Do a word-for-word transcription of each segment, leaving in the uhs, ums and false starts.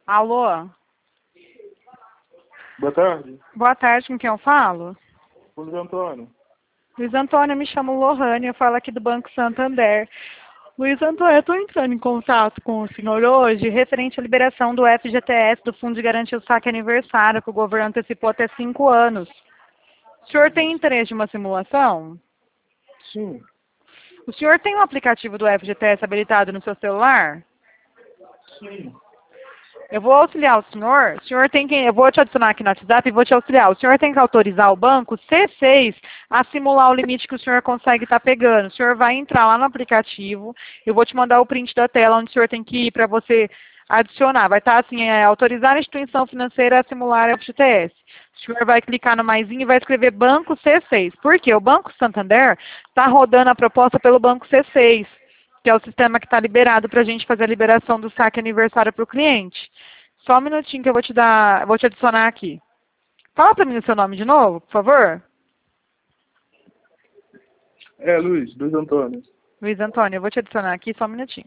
Alô? Boa tarde. Boa tarde, com quem eu falo? Luiz Antônio. Luiz Antônio, eu me chamo Lohane, eu falo aqui do Banco Santander. Luiz Antônio, eu estou entrando em contato com o senhor hoje, referente à liberação do F G T S, do Fundo de Garantia do Saque Aniversário, que o governo antecipou até cinco anos. O senhor tem interesse em uma simulação? Sim. O senhor tem um aplicativo do F G T S habilitado no seu celular? Sim. Eu vou auxiliar o senhor. O senhor tem que, eu vou te adicionar aqui no WhatsApp e vou te auxiliar. O senhor tem que autorizar o banco C seis a simular o limite que o senhor consegue estar pegando. O senhor vai entrar lá no aplicativo, eu vou te mandar o print da tela onde o senhor tem que ir para você adicionar. Vai estar assim, é, autorizar a instituição financeira a simular F G T S. O senhor vai clicar no maisinho e vai escrever Banco C seis. Por quê? O Banco Santander está rodando a proposta pelo Banco C seis. Que é o sistema que está liberado para a gente fazer a liberação do saque aniversário para o cliente. Só um minutinho que eu vou te dar, vou te adicionar aqui. Fala para mim o seu nome de novo, por favor. É, Luiz, Luiz Antônio. Luiz Antônio, eu vou te adicionar aqui, só um minutinho.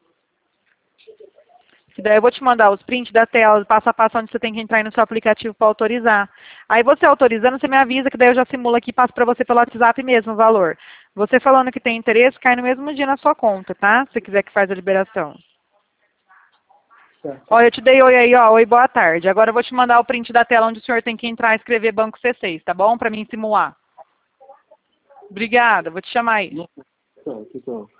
Que daí eu vou te mandar os prints da tela, passo a passo onde você tem que entrar aí no seu aplicativo para autorizar. Aí você autorizando, você me avisa que daí eu já simulo aqui e passo para você pelo WhatsApp mesmo o valor. Você falando que tem interesse, cai no mesmo dia na sua conta, tá? Se você quiser que faz a liberação. Certo. Ó, eu te dei oi aí, ó. Oi, boa tarde. Agora eu vou te mandar o print da tela onde o senhor tem que entrar e escrever Banco C seis, tá bom? Para mim simular. Obrigada, vou te chamar aí. Tá, tá.